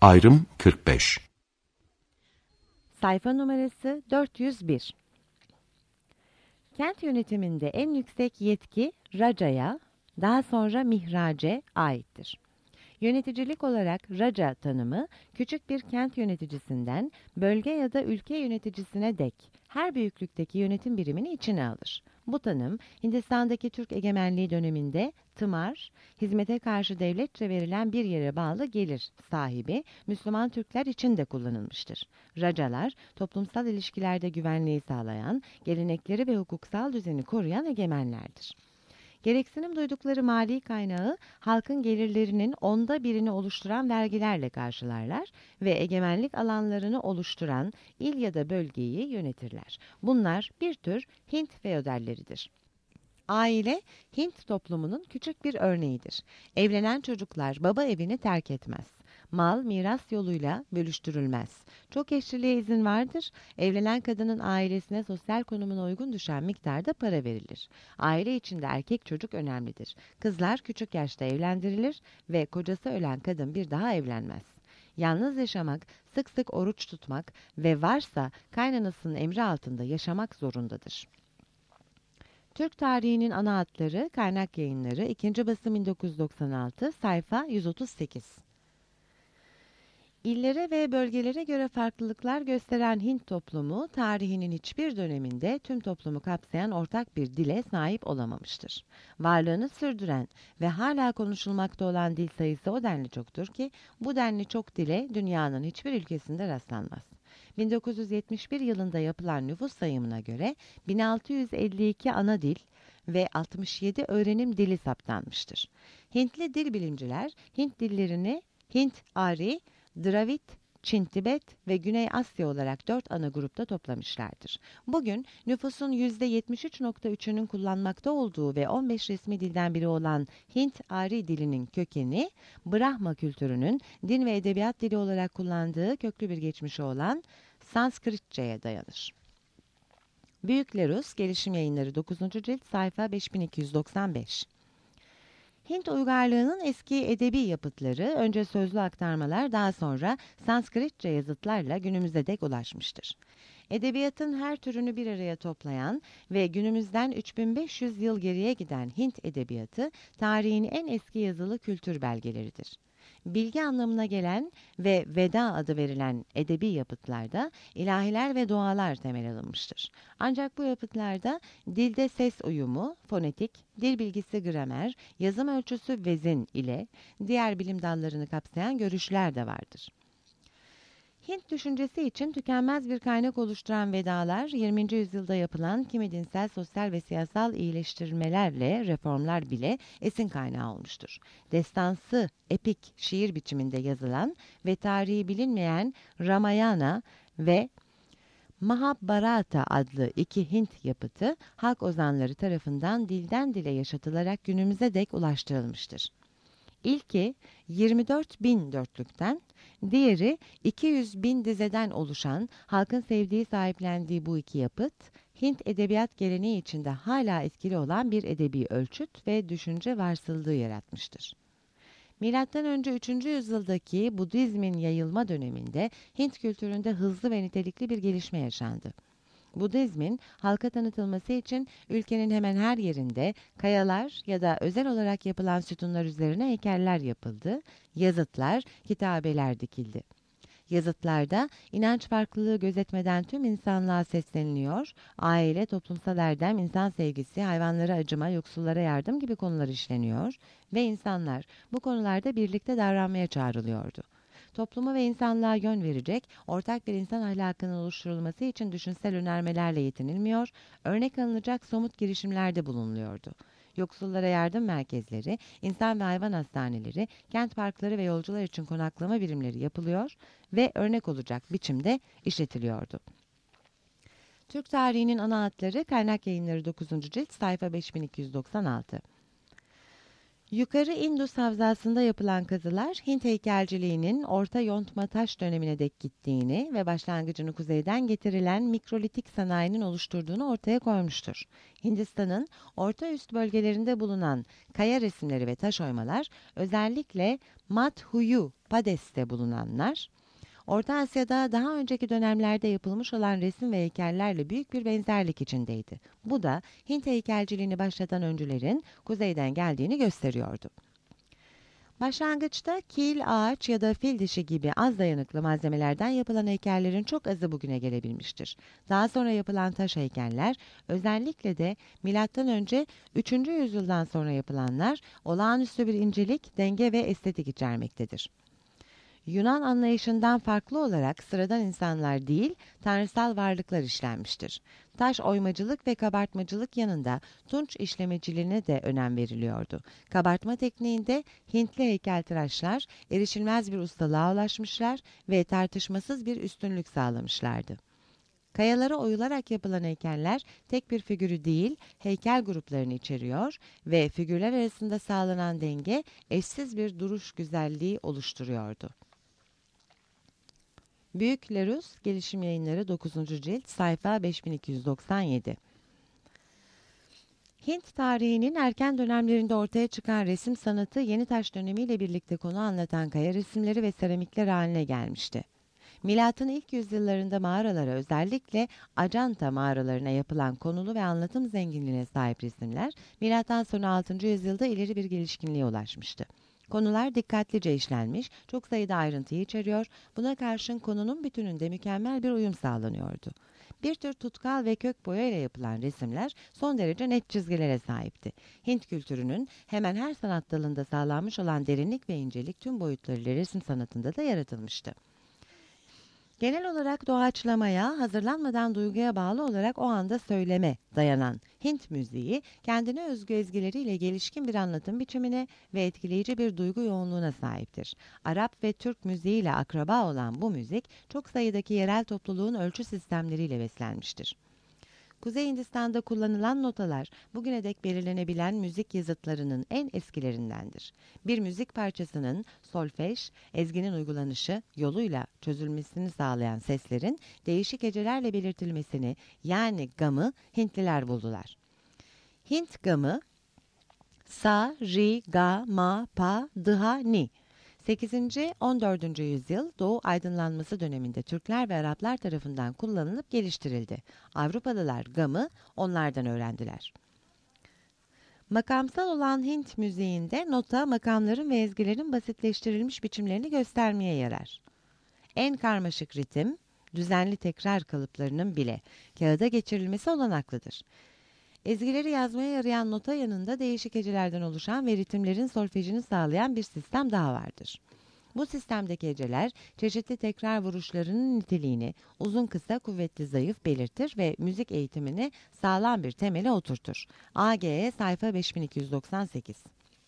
Ayrım 45. Sayfa numarası 401. Kent yönetiminde en yüksek yetki Raca'ya, daha sonra Mihraç'e aittir. Yöneticilik olarak Raca tanımı, küçük bir kent yöneticisinden bölge ya da ülke yöneticisine dek her büyüklükteki yönetim birimini içine alır. Bu tanım, Hindistan'daki Türk egemenliği döneminde tımar, hizmete karşı devletçe verilen bir yere bağlı gelir sahibi Müslüman Türkler için de kullanılmıştır. Racalar, toplumsal ilişkilerde güvenliği sağlayan, gelenekleri ve hukuksal düzeni koruyan egemenlerdir. Gereksinim duydukları mali kaynağı halkın gelirlerinin 1/10'ını oluşturan vergilerle karşılarlar ve egemenlik alanlarını oluşturan il ya da bölgeyi yönetirler. Bunlar bir tür Hint feodalleridir. Aile, Hint toplumunun küçük bir örneğidir. Evlenen çocuklar baba evini terk etmez. Mal miras yoluyla bölüştürülmez. Çok eşliliğe izin vardır. Evlenen kadının ailesine sosyal konumuna uygun düşen miktarda para verilir. Aile içinde erkek çocuk önemlidir. Kızlar küçük yaşta evlendirilir ve kocası ölen kadın bir daha evlenmez. Yalnız yaşamak, sık sık oruç tutmak ve varsa kaynanasının emri altında yaşamak zorundadır. Türk tarihinin ana hatları, kaynak yayınları, 2. basım 1996, sayfa 138. İllere ve bölgelere göre farklılıklar gösteren Hint toplumu, tarihinin hiçbir döneminde tüm toplumu kapsayan ortak bir dile sahip olamamıştır. Varlığını sürdüren ve hala konuşulmakta olan dil sayısı o denli çoktur ki, bu denli çok dile dünyanın hiçbir ülkesinde rastlanmaz. 1971 yılında yapılan nüfus sayımına göre 1652 ana dil ve 67 öğrenim dili saptanmıştır. Hintli dil bilimciler Hint dillerini Hint-Ari, Dravid, Çin-Tibet ve Güney Asya olarak 4 ana grupta toplamışlardır. Bugün nüfusun %73.3'ünün kullanmakta olduğu ve 15 resmi dilden biri olan Hint-Ari dilinin kökeni, Brahma kültürünün din ve edebiyat dili olarak kullandığı köklü bir geçmişi olan Sanskritçe'ye dayanır. Büyük Lerus, Gelişim Yayınları 9. cilt, sayfa 5295. Hint uygarlığının eski edebi yapıtları, önce sözlü aktarmalar, daha sonra Sanskritçe yazıtlarla günümüze dek ulaşmıştır. Edebiyatın her türünü bir araya toplayan ve günümüzden 3500 yıl geriye giden Hint edebiyatı, tarihin en eski yazılı kültür belgeleridir. Bilgi anlamına gelen ve Veda adı verilen edebi yapıtlarda ilahiler ve dualar temel alınmıştır. Ancak bu yapıtlarda dilde ses uyumu, fonetik, dil bilgisi gramer, yazım ölçüsü vezin ile diğer bilim dallarını kapsayan görüşler de vardır. Hint düşüncesi için tükenmez bir kaynak oluşturan Vedalar, 20. yüzyılda yapılan kimi dinsel, sosyal ve siyasal iyileştirmelerle reformlar bile esin kaynağı olmuştur. Destansı, epik şiir biçiminde yazılan ve tarihi bilinmeyen Ramayana ve Mahabharata adlı iki Hint yapıtı, halk ozanları tarafından dilden dile yaşatılarak günümüze dek ulaştırılmıştır. İlki 24.000 dörtlükten, diğeri 200.000 dizeden oluşan, halkın sevdiği, sahiplendiği bu iki yapıt, Hint edebiyat geleneği içinde hala etkili olan bir edebi ölçüt ve düşünce varsılığı yaratmıştır. Milattan önce 3. yüzyıldaki Budizmin yayılma döneminde Hint kültüründe hızlı ve nitelikli bir gelişme yaşandı. Budizmin halka tanıtılması için ülkenin hemen her yerinde kayalar ya da özel olarak yapılan sütunlar üzerine heykeller yapıldı, yazıtlar, kitabeler dikildi. Yazıtlarda inanç farklılığı gözetmeden tüm insanlığa sesleniliyor, aile, toplumsal erdem, insan sevgisi, hayvanlara acıma, yoksullara yardım gibi konular işleniyor ve insanlar bu konularda birlikte davranmaya çağrılıyordu. Topluma ve insanlığa yön verecek, ortak bir insan ahlakının oluşturulması için düşünsel önermelerle yetinilmiyor, örnek alınacak somut girişimlerde bulunuluyordu. Yoksullara yardım merkezleri, insan ve hayvan hastaneleri, kent parkları ve yolcular için konaklama birimleri yapılıyor ve örnek olacak biçimde işletiliyordu. Türk tarihinin ana hatları, kaynak yayınları 9. cilt, sayfa 5296. Yukarı Indus Havzası'nda yapılan kazılar, Hint heykelciliğinin Orta Yontma Taş dönemine dek gittiğini ve başlangıcını kuzeyden getirilen mikrolitik sanayinin oluşturduğunu ortaya koymuştur. Hindistan'ın orta üst bölgelerinde bulunan kaya resimleri ve taş oymalar, özellikle Madhya Pradesh'te bulunanlar, Orta Asya'da daha önceki dönemlerde yapılmış olan resim ve heykellerle büyük bir benzerlik içindeydi. Bu da Hint heykelciliğini başlatan öncülerin kuzeyden geldiğini gösteriyordu. Başlangıçta kil, ağaç ya da fil dişi gibi az dayanıklı malzemelerden yapılan heykellerin çok azı bugüne gelebilmiştir. Daha sonra yapılan taş heykeller, özellikle de M.Ö. 3. yüzyıldan sonra yapılanlar olağanüstü bir incelik, denge ve estetik içermektedir. Yunan anlayışından farklı olarak sıradan insanlar değil, tanrısal varlıklar işlenmiştir. Taş oymacılık ve kabartmacılık yanında tunç işlemeciliğine de önem veriliyordu. Kabartma tekniğinde Hintli heykeltıraşlar erişilmez bir ustalığa ulaşmışlar ve tartışmasız bir üstünlük sağlamışlardı. Kayalara oyularak yapılan heykeller tek bir figürü değil, heykel gruplarını içeriyor ve figürler arasında sağlanan denge eşsiz bir duruş güzelliği oluşturuyordu. Büyük Lerus, Gelişim Yayınları 9. cilt, sayfa 5297. Hint tarihinin erken dönemlerinde ortaya çıkan resim sanatı, Yeni Taş dönemiyle birlikte konu anlatan kaya resimleri ve seramikler haline gelmişti. Milatın ilk yüzyıllarında mağaralara, özellikle Ajanta mağaralarına yapılan konulu ve anlatım zenginliğine sahip resimler, milattan sonra 6. yüzyılda ileri bir gelişkinliğe ulaşmıştı. Konular dikkatlice işlenmiş, çok sayıda ayrıntıyı içeriyor, buna karşın konunun bütününde mükemmel bir uyum sağlanıyordu. Bir tür tutkal ve kök boya ile yapılan resimler son derece net çizgilere sahipti. Hint kültürünün hemen her sanat dalında sağlanmış olan derinlik ve incelik tüm boyutlarıyla resim sanatında da yaratılmıştı. Genel olarak doğaçlamaya, hazırlanmadan duyguya bağlı olarak o anda söyleme dayanan Hint müziği, kendine özgü ezgileriyle gelişkin bir anlatım biçimine ve etkileyici bir duygu yoğunluğuna sahiptir. Arap ve Türk müziğiyle akraba olan bu müzik, çok sayıdaki yerel topluluğun ölçü sistemleriyle beslenmiştir. Kuzey Hindistan'da kullanılan notalar, bugüne dek belirlenebilen müzik yazıtlarının en eskilerindendir. Bir müzik parçasının solfej, ezginin uygulanışı yoluyla çözülmesini sağlayan seslerin değişik hecelerle belirtilmesini, yani gamı Hintliler buldular. Hint gamı, sa, ri, ga, ma, pa, dıha, ni. 8. 14. yüzyıl Doğu aydınlanması döneminde Türkler ve Araplar tarafından kullanılıp geliştirildi. Avrupalılar gamı onlardan öğrendiler. Makamsal olan Hint müziğinde nota, makamların ve ezgilerin basitleştirilmiş biçimlerini göstermeye yarar. En karmaşık ritim, düzenli tekrar kalıplarının bile kağıda geçirilmesi olanaklıdır. Ezgileri yazmaya yarayan nota yanında değişik hecelerden oluşan ve ritimlerin solfejini sağlayan bir sistem daha vardır. Bu sistemdeki heceler çeşitli tekrar vuruşlarının niteliğini uzun kısa, kuvvetli zayıf belirtir ve müzik eğitimini sağlam bir temele oturtur. AGE sayfa 5298.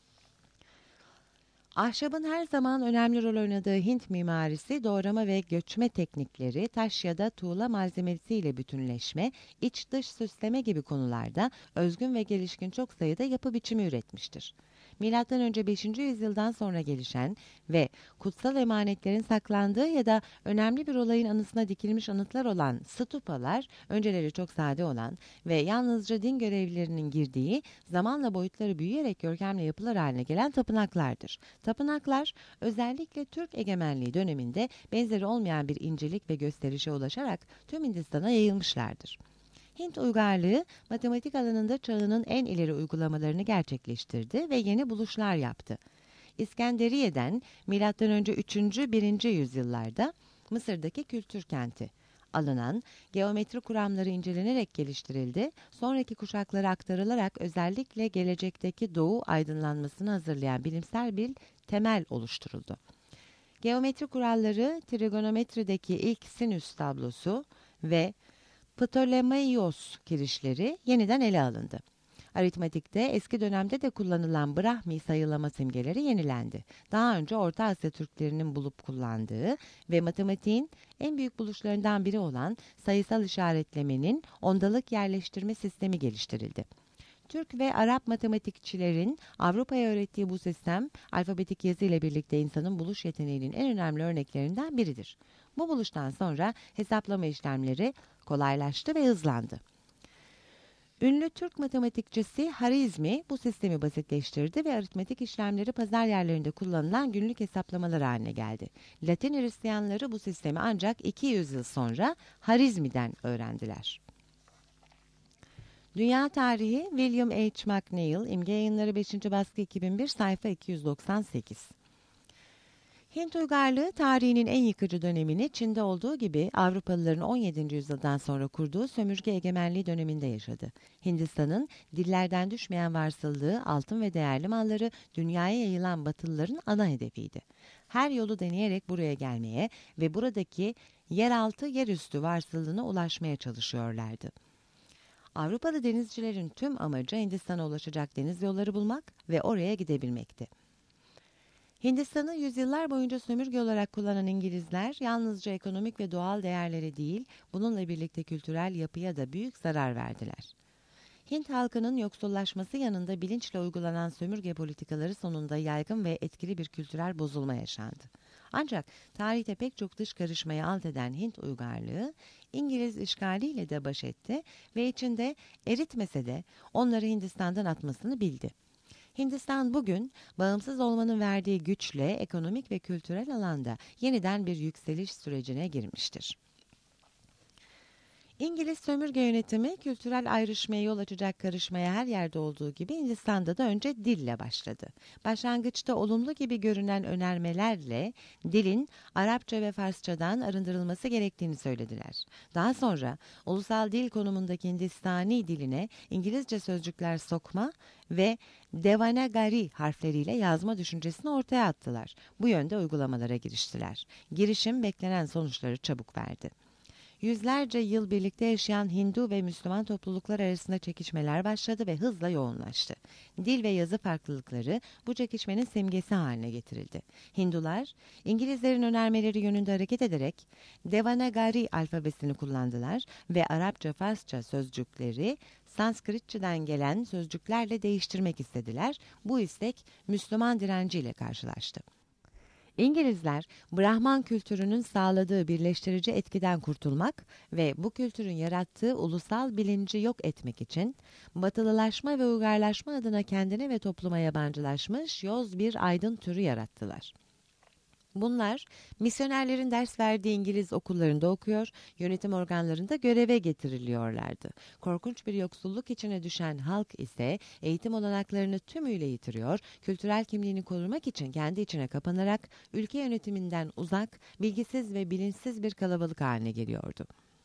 Ahşabın her zaman önemli rol oynadığı Hint mimarisi, doğrama ve göçme teknikleri, taş ya da tuğla malzemesiyle bütünleşme, iç dış süsleme gibi konularda özgün ve gelişkin çok sayıda yapı biçimi üretmiştir. M.Ö. 5. yüzyıldan sonra gelişen ve kutsal emanetlerin saklandığı ya da önemli bir olayın anısına dikilmiş anıtlar olan stupalar, önceleri çok sade olan ve yalnızca din görevlilerinin girdiği, zamanla boyutları büyüyerek görkemli yapılar haline gelen tapınaklardır. Tapınaklar, özellikle Türk egemenliği döneminde benzeri olmayan bir incelik ve gösterişe ulaşarak tüm Hindistan'a yayılmışlardır. Hint uygarlığı, matematik alanında çağının en ileri uygulamalarını gerçekleştirdi ve yeni buluşlar yaptı. İskenderiye'den M.Ö. 3. 1. yüzyıllarda Mısır'daki kültür kenti alınan geometri kuramları incelenerek geliştirildi, sonraki kuşaklara aktarılarak özellikle gelecekteki Doğu aydınlanmasını hazırlayan bilimsel bir temel oluşturuldu. Geometri kuralları, trigonometrideki ilk sinüs tablosu ve Ptolemaios kirişleri yeniden ele alındı. Aritmetikte eski dönemde de kullanılan Brahmi sayılama simgeleri yenilendi. Daha önce Orta Asya Türklerinin bulup kullandığı ve matematiğin en büyük buluşlarından biri olan sayısal işaretlemenin ondalık yerleştirme sistemi geliştirildi. Türk ve Arap matematikçilerin Avrupa'ya öğrettiği bu sistem, alfabetik yazı ile birlikte insanın buluş yeteneğinin en önemli örneklerinden biridir. Bu buluştan sonra hesaplama işlemleri kolaylaştı ve hızlandı. Ünlü Türk matematikçisi Harizmi bu sistemi basitleştirdi ve aritmetik işlemleri pazar yerlerinde kullanılan günlük hesaplamalar haline geldi. Latin Hristiyanları bu sistemi ancak 200 yıl sonra Harizmi'den öğrendiler. Dünya Tarihi William H. McNeill, İmge Yayınları 5. baskı 2001, sayfa 298. Hint uygarlığı tarihinin en yıkıcı dönemini Çin'de olduğu gibi Avrupalıların 17. yüzyıldan sonra kurduğu sömürge egemenliği döneminde yaşadı. Hindistan'ın dillerden düşmeyen varsıllığı, altın ve değerli malları dünyaya yayılan Batılıların ana hedefiydi. Her yolu deneyerek buraya gelmeye ve buradaki yeraltı yerüstü varsıllığına ulaşmaya çalışıyorlardı. Avrupalı denizcilerin tüm amacı Hindistan'a ulaşacak deniz yolları bulmak ve oraya gidebilmekti. Hindistan'ı yüzyıllar boyunca sömürge olarak kullanan İngilizler yalnızca ekonomik ve doğal değerlere değil, bununla birlikte kültürel yapıya da büyük zarar verdiler. Hint halkının yoksullaşması yanında bilinçle uygulanan sömürge politikaları sonunda yaygın ve etkili bir kültürel bozulma yaşandı. Ancak tarihte pek çok dış karışmayı alt eden Hint uygarlığı, İngiliz işgaliyle de baş etti ve içinde eritmese de onları Hindistan'dan atmasını bildi. Hindistan bugün bağımsız olmanın verdiği güçle ekonomik ve kültürel alanda yeniden bir yükseliş sürecine girmiştir. İngiliz sömürge yönetimi kültürel ayrışmaya yol açacak karışmaya her yerde olduğu gibi Hindistan'da da önce dille başladı. Başlangıçta olumlu gibi görünen önermelerle dilin Arapça ve Farsçadan arındırılması gerektiğini söylediler. Daha sonra ulusal dil konumundaki Hindistani diline İngilizce sözcükler sokma ve Devanagari harfleriyle yazma düşüncesini ortaya attılar. Bu yönde uygulamalara giriştiler. Girişim beklenen sonuçları çabuk verdi. Yüzlerce yıl birlikte yaşayan Hindu ve Müslüman topluluklar arasında çekişmeler başladı ve hızla yoğunlaştı. Dil ve yazı farklılıkları bu çekişmenin simgesi haline getirildi. Hindular, İngilizlerin önermeleri yönünde hareket ederek Devanagari alfabesini kullandılar ve Arapça-Farsça sözcükleri Sanskritçeden gelen sözcüklerle değiştirmek istediler. Bu istek Müslüman direnciyle karşılaştı. İngilizler, Brahman kültürünün sağladığı birleştirici etkiden kurtulmak ve bu kültürün yarattığı ulusal bilinci yok etmek için batılılaşma ve uygarlaşma adına kendine ve topluma yabancılaşmış yoz bir aydın türü yarattılar. Bunlar, misyonerlerin ders verdiği İngiliz okullarında okuyor, yönetim organlarında göreve getiriliyorlardı. Korkunç bir yoksulluk içine düşen halk ise eğitim olanaklarını tümüyle yitiriyor, kültürel kimliğini korumak için kendi içine kapanarak ülke yönetiminden uzak, bilgisiz ve bilinçsiz bir kalabalık haline geliyordu.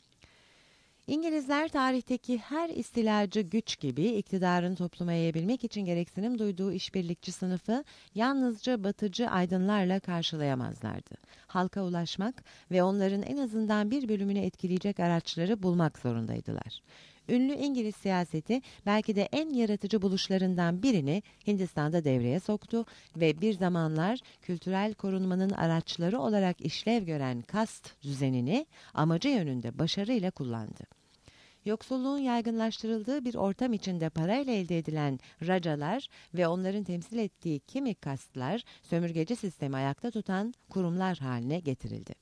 İngilizler tarihteki her istilacı güç gibi iktidarını topluma yayabilmek için gereksinim duyduğu işbirlikçi sınıfı yalnızca batıcı aydınlarla karşılayamazlardı. Halka ulaşmak ve onların en azından bir bölümünü etkileyecek araçları bulmak zorundaydılar. Ünlü İngiliz siyaseti belki de en yaratıcı buluşlarından birini Hindistan'da devreye soktu ve bir zamanlar kültürel korunmanın araçları olarak işlev gören kast düzenini amacı yönünde başarıyla kullandı. Yoksulluğun yaygınlaştırıldığı bir ortam içinde parayla elde edilen racalar ve onların temsil ettiği kimi kastlar sömürgeci sistemi ayakta tutan kurumlar haline getirildi.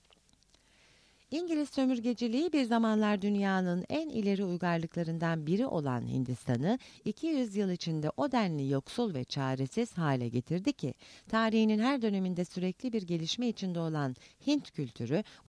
İngiliz sömürgeciliği bir zamanlar dünyanın en ileri uygarlıklarından biri olan Hindistan'ı 200 yıl içinde o denli yoksul ve çaresiz hale getirdi ki tarihinin her döneminde sürekli bir gelişme içinde olan Hint kültürü